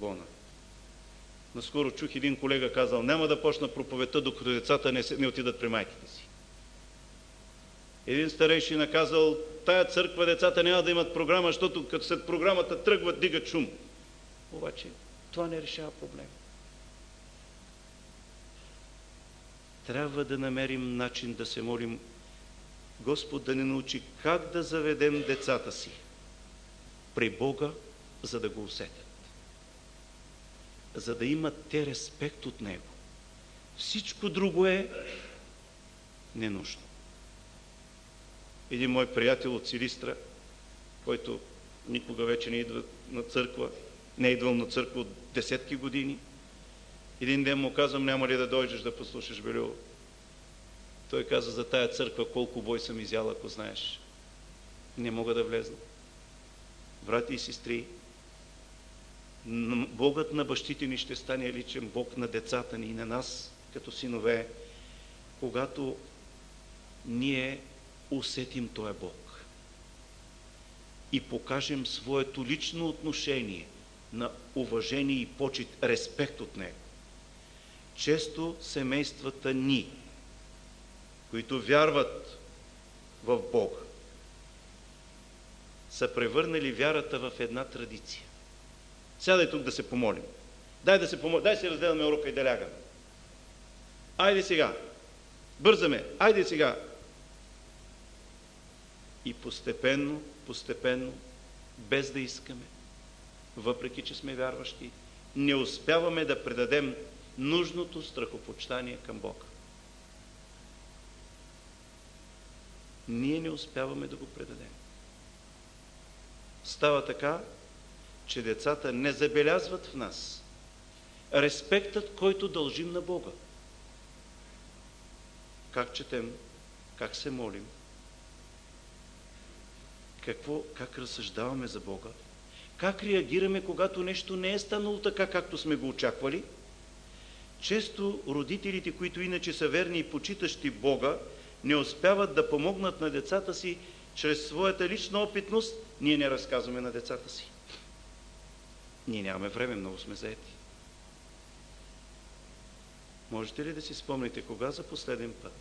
болна. Наскоро чух един колега казал: няма да почна проповедта, докато децата не отидат при майките си. Един старейшина казал: тая църква децата няма да имат програма, защото като след програмата тръгват, дигат шум. Обаче това не решава проблема. Трябва да намерим начин да се молим Господ да ни научи как да заведем децата си при Бога, за да го усетят. За да имат те респект от Него. Всичко друго е ненужно. Един мой приятел от Силистра, който никога вече не идва на църква, не е идвал на църква от десетки години, един ден му казвам: няма ли да дойдеш да послушаш Белю? Той каза: за тая църква колко бой съм изял, ако знаеш. Не мога да влезна. Брати и сестри, Богът на бащите ни ще стане личен Бог на децата ни и на нас, като синове, когато ние усетим Той Бог и покажем своето лично отношение на уважение и почит, респект от Него. Често семействата ни, които вярват в Бога, са превърнали вярата в една традиция. Сядай тук да се помолим. Дай си разделяме урока и да лягаме. Айде сега. Бързаме. Айде сега. И постепенно, без да искаме, въпреки че сме вярващи, не успяваме да предадем нужното страхопочитание към Бога. Ние не успяваме да го предадем. Става така, че децата не забелязват в нас респектът, който дължим на Бога. Как четем, как се молим, как разсъждаваме за Бога, как реагираме, когато нещо не е станало така, както сме го очаквали. Често родителите, които иначе са верни и почитащи Бога, не успяват да помогнат на децата си чрез своята лична опитност. Ние не разказваме на децата си. Ние нямаме време, много сме заети. Можете ли да си спомните кога за последен път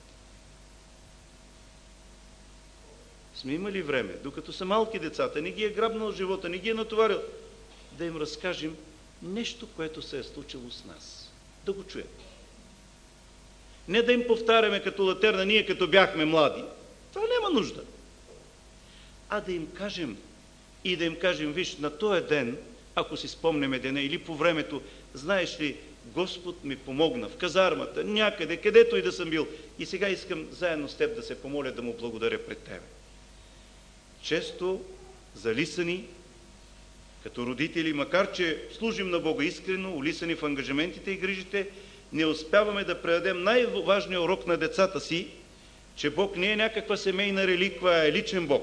сме имали време, докато са малки децата, не ги е грабнал живота, не ги е натоварил, да им разкажем нещо, което се е случило с нас? Да го чуем. Не да им повтаряме като латерна, ние като бяхме млади. Това няма нужда. А да им кажем и да им кажем: виж, на този ден, ако си спомнеме деня или по времето, знаеш ли, Господ ми помогна в казармата, някъде, където и да съм бил. И сега искам заедно с теб да се помоля да му благодаря пред тебе. Често залисани като родители, макар че служим на Бога искрено, улисани в ангажиментите и грижите, не успяваме да предадем най-важния урок на децата си, че Бог не е някаква семейна реликва, а е личен Бог.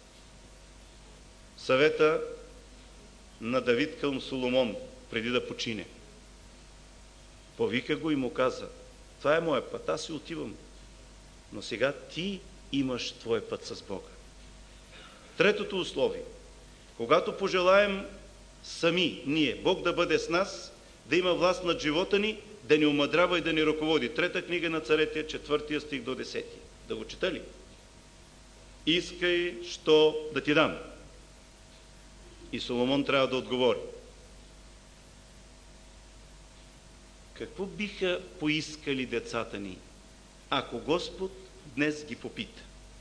Съвета на Давид към Соломон преди да почине. Повика го и му каза: това е моя път, аз си отивам, но сега ти имаш твой път с Бога. Третото условие: когато пожелаем сами ние Бог да бъде с нас, да има власт над живота ни, да ни омъдрява и да ни ръководи. Трета книга на Царете, 4 стих до 10. Да го чета ли? Искай, що да ти дам. И Соломон трябва да отговори. Какво биха поискали децата ни, ако Господ днес ги попита?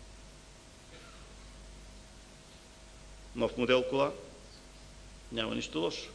Нов модел кола? Няма нищо лошо.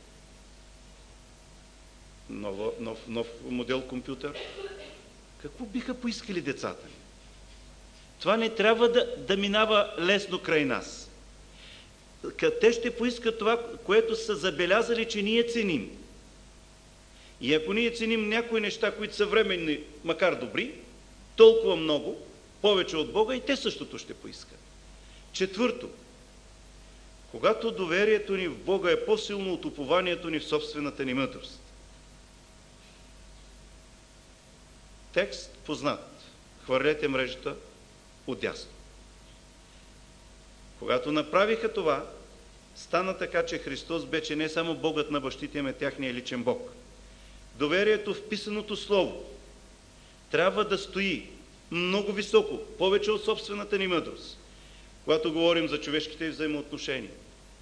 Нов модел компютър? Какво биха поискали децата ни? Това не трябва да минава лесно край нас. Те ще поискат това, което са забелязали, че ние ценим. И ако ние ценим някои неща, които са временни, макар добри, толкова много, повече от Бога, и те същото ще поискат. Четвърто, когато доверието ни в Бога е по-силно от упованието ни в собствената ни мъдрост. Текст познат. Хвърлете мрежата отдясно. Когато направиха това, Стана така, че Христос беше не само Богът на бащите, ами тяхния личен Бог. Доверието в писаното Слово трябва да стои много високо, повече от собствената ни мъдрост, когато говорим за човешките взаимоотношения,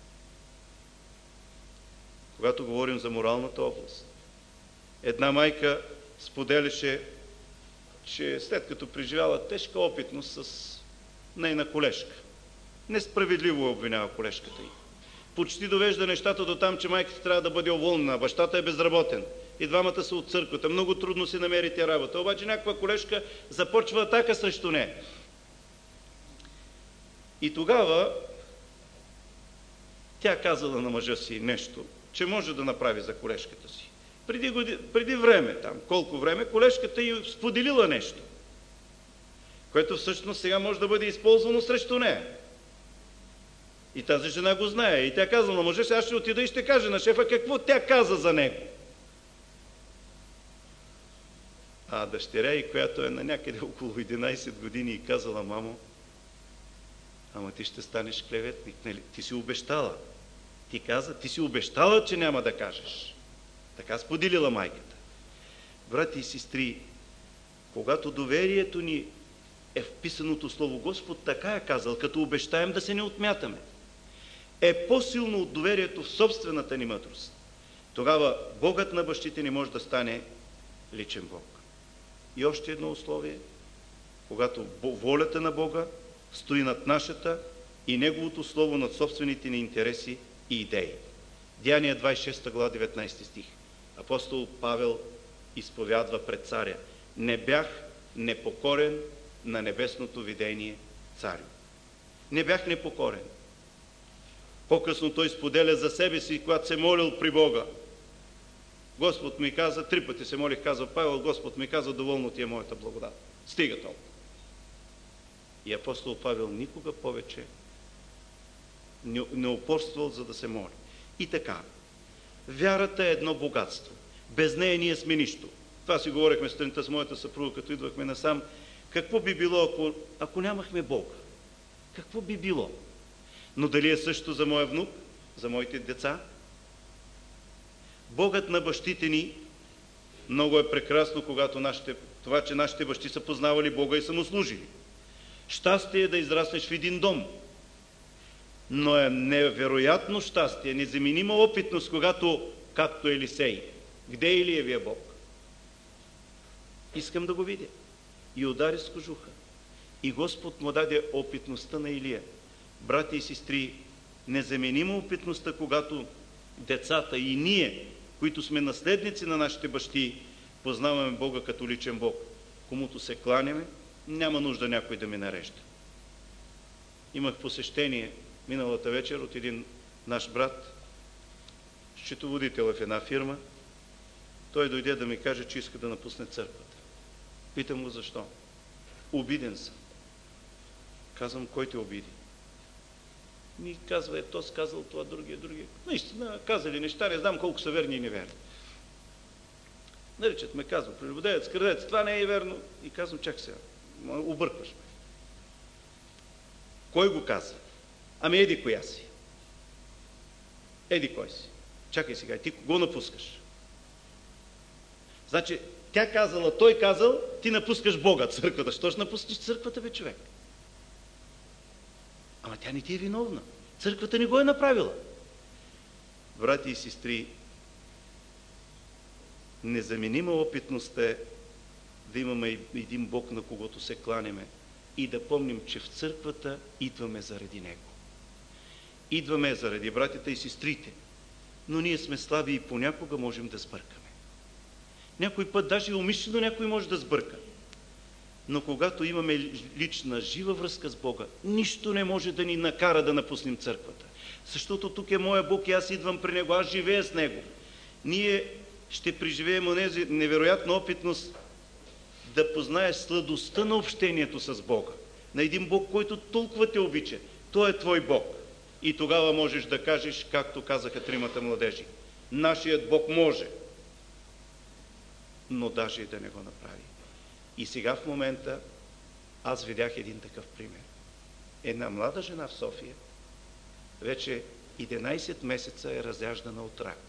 когато говорим за моралната област. Една майка споделяше, че след като преживяла тежка опитност с нейна колежка, несправедливо обвинява колежката й. Почти довежда нещата до там, че майката трябва да бъде уволнена, бащата е безработен. И двамата са от църквата. Много трудно си намерите работа. Обаче някаква колежка започва атака срещу нея. И тогава тя казала на мъжа си нещо, че може да направи за колежката си. Преди време, колко време, колежката й споделила нещо, което всъщност сега може да бъде използвано срещу нея. И тази жена го знае. И тя казала на мъжа си, аз ще отида и ще кажа на шефа какво тя каза за него. А дъщеря й, която е на някъде около 11 години, и казала: мамо, ама ти ще станеш клеветник, нали? Ти си обещала. Ти каза, ти си обещала, че няма да кажеш. Така споделила майката. Брати и сестри, когато доверието ни е в писаното Слово, Господ така е казал, като обещаем да се не отмятаме, е по-силно от доверието в собствената ни мъдрост. Тогава Богът на бащите ни може да стане личен Бог. И още едно условие, когато волята на Бога стои над нашата и Неговото Слово над собствените ни интереси и идеи. Деяния 26 глава 19 стих. Апостол Павел изповядва пред царя: не бях непокорен на небесното видение, царю. Не бях непокорен. По-късно той споделя за себе си, когато се молил при Бога. Господ ми каза, 3 пъти се молих, казва Павел, Господ ми каза, доволно ти е моята благодат. Стига толкова. И апостол Павел никога повече не упорствал, за да се моли. И така, вярата е едно богатство. Без нея ние сме нищо. Това си говорихме сутринта с моята съпруга, като идвахме насам. Какво би било, ако нямахме Бога? Какво би било? Но дали е също за моя внук, за моите деца? Богът на бащите ни, много е прекрасно, когато това, че нашите бащи са познавали Бога и са му служили. Щастие е да израснеш в един дом. Но е невероятно щастие, незаменима опитност, когато, както Елисей, где е Илиевия Бог? Искам да го видя. И удари с кожуха. И Господ му даде опитността на Илия. Брати и сестри, незаменима опитността, когато децата и ние, които сме наследници на нашите бащи, познаваме Бога като личен Бог, комуто се кланяме, няма нужда някой да ме нарежда. Имах посещение миналата вечер от един наш брат, счетоводител в една фирма. Той дойде да ми каже, че иска да напусне църквата. Питам го защо. Обиден съм. Казвам, кой те обиди? Ми казва, то сказал това, другия. Наистина, казали неща, не знам колко са верни и неверни. Наричат ме, казва, прелюбодеец, крадец, това не е верно. И казвам, чак сега, объркваш ме. Кой го казва? Ами еди коя си. Еди кой си. Чакай сега, ти го напускаш. Значи, тя казала, той казал, ти напускаш Бога, църквата. Що ще напуснеш църквата, бе, човек? Ама тя не ти е виновна. Църквата не го е направила. Брати и сестри, незаменима опитност е да имаме един Бог, на когото се кланяме, и да помним, че в църквата идваме заради Него. Идваме заради братята и сестрите, но ние сме слаби и понякога можем да сбъркаме. Някой път даже умишлено някой може да сбърка. Но когато имаме лична, жива връзка с Бога, нищо не може да ни накара да напуснем църквата. Защото тук е моя Бог и аз идвам при Него, аз живея с Него. Ние ще преживеем онези невероятна опитност да познаеш сладостта на общението с Бога. На един Бог, който толкова те обича. Той е твой Бог. И тогава можеш да кажеш, както казаха 3 младежи. Нашият Бог може, но даже и да не го направи. И сега в момента аз видях един такъв пример. Една млада жена в София, вече 11 месеца е разяждана от рак.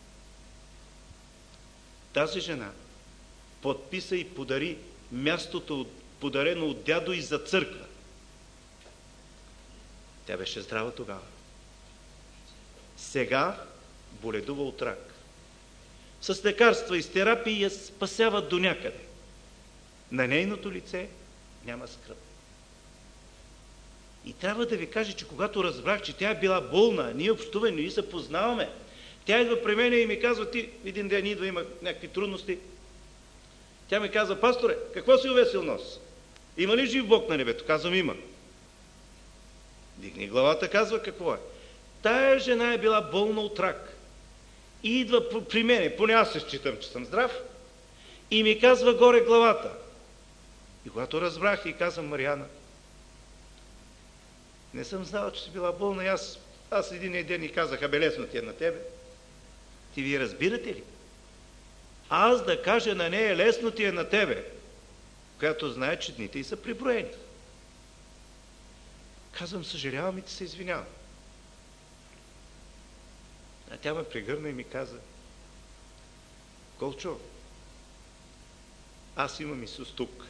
Тази жена подписа и подари мястото, подарено от дядо, и за църква. Тя беше здрава тогава. Сега боледува от рак. С лекарства и с терапии я спасяват до някъде. На нейното лице няма скръб. И трябва да ви кажа, че когато разбрах, че тя е била болна, ние общуваме, ние се познаваме, тя идва при мен и ми казва: ти един ден идва, има някакви трудности. Тя ми казва: пасторе, какво си увесил нос? Има ли жив Бог на небето? Казвам: има. Дигни главата, казва: какво е? Тая жена е била болна от рак. И идва при мене, поне аз се считам, че съм здрав, и ми казва горе главата. И когато разбрах, и казвам: Мариана, не съм знала, че си била болна, и аз един ден и казах: бе, лесно ти е на тебе. Ти вие разбирате ли? Аз да кажа на нея: лесно ти е на тебе, която знае, че дните й са приброени. Казвам: съжалявам и ти се извинявам. А тя ме прегърна и ми каза: Колчо, аз имам Исус тук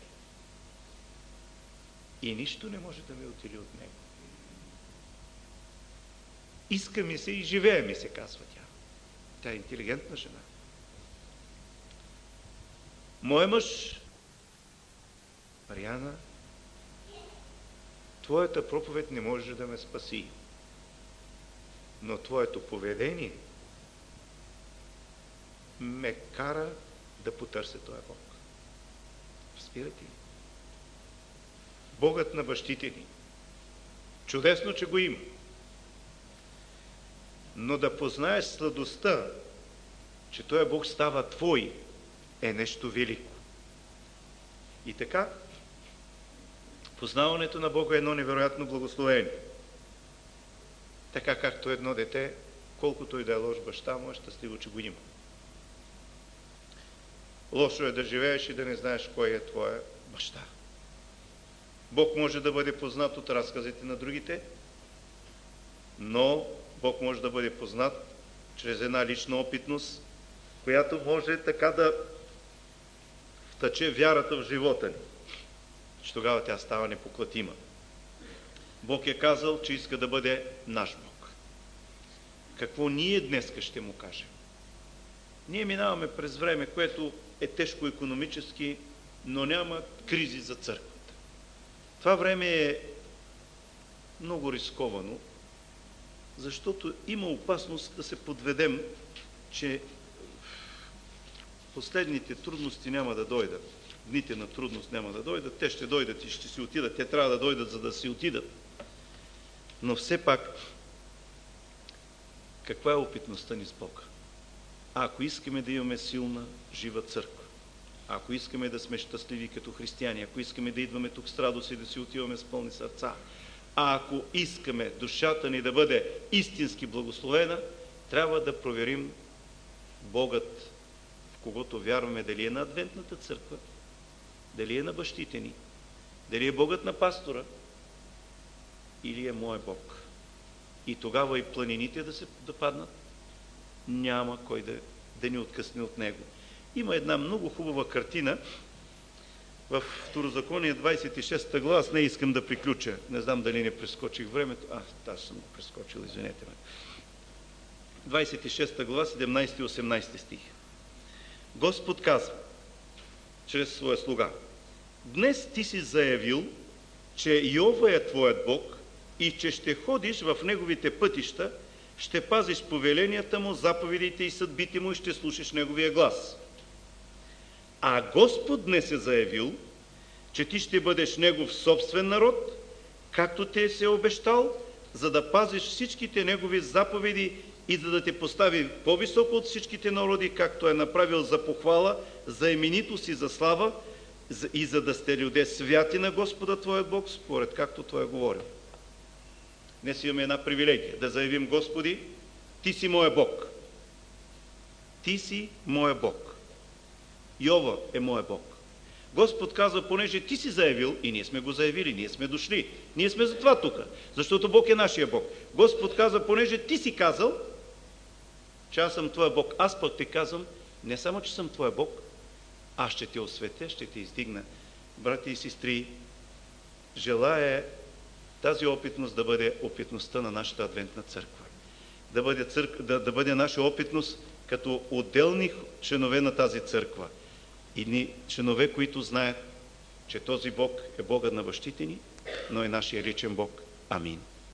и нищо не може да ме отдели от него. Иска ми се и живее ми се, казва тя. Тя е интелигентна жена. Мой мъж, Мариана, твоята проповед не може да ме спаси, но твоето поведение ме кара да потърся този Бог. Разбирате ли? Богът на бащите ни. Чудесно, че го има. Но да познаеш сладостта, че този Бог става твой, е нещо велико. И така, познаването на Бога е едно невероятно благословение. Така както едно дете, колкото и да е лош баща му, е щастливо, че го има. Лошо е да живееш и да не знаеш кой е твоя баща. Бог може да бъде познат от разказите на другите, но Бог може да бъде познат чрез една лична опитност, която може така да втъче вярата в живота ни, че тогава тя става непоклатима. Бог е казал, че иска да бъде наш Бог. Какво ние днеска ще му кажем? Ние минаваме през време, което е тежко икономически, но няма кризи за църквата. Това време е много рисковано, защото има опасност да се подведем, че последните трудности няма да дойдат. Дните на трудност няма да дойдат. Те ще дойдат и ще си отидат. Те трябва да дойдат, за да си отидат. Но все пак, каква е опитността ни с Бога? Ако искаме да имаме силна, жива църква, ако искаме да сме щастливи като християни, ако искаме да идваме тук с радост и да си отиваме с пълни сърца, а ако искаме душата ни да бъде истински благословена, трябва да проверим Богът, в когото вярваме, дали е на адвентната църква, дали е на бащите ни, дали е Богът на пастора или е моя Бог. И тогава и планините да паднат, няма кой да ни откъсне от него. Има една много хубава картина в Второзаконие 26 глава. Аз не искам да приключа. Не знам дали не прескочих времето. Аз съм го прескочил, извинете ме. 26 глава, 17 и 18 стих. Господ казва чрез своя слуга: днес ти си заявил, че Йова е твоят Бог и че ще ходиш в неговите пътища, ще пазиш повеленията му, заповедите и съдбите му и ще слушаш неговия глас. А Господ днес е заявил, че ти ще бъдеш негов собствен народ, както те се е обещал, за да пазиш всичките негови заповеди и за да те постави по-високо от всичките народи, както е направил за похвала, за именитост и за слава, и за да сте люде святи на Господа твоя Бог, според както Той е говорил. Днес имаме една привилегия да заявим: Господи, Ти си моя Бог. Ти си моя Бог. Йова е моя Бог. Господ казва, понеже ти си заявил, и ние сме го заявили, ние сме дошли, ние сме затова тук, защото Бог е нашия Бог. Господ казва, понеже ти си казал, че аз съм твоя Бог, аз пък ти казвам, не само, че съм твоя Бог, аз ще те осветя, ще те издигна. Брати и сестри, желая тази опитност да бъде опитността на нашата адвентна църква. Да бъде наша опитност като отделни членове на тази църква. И ни членове, които знаят, че този Бог е Богът на бащите ни, но е нашия личен Бог. Амин.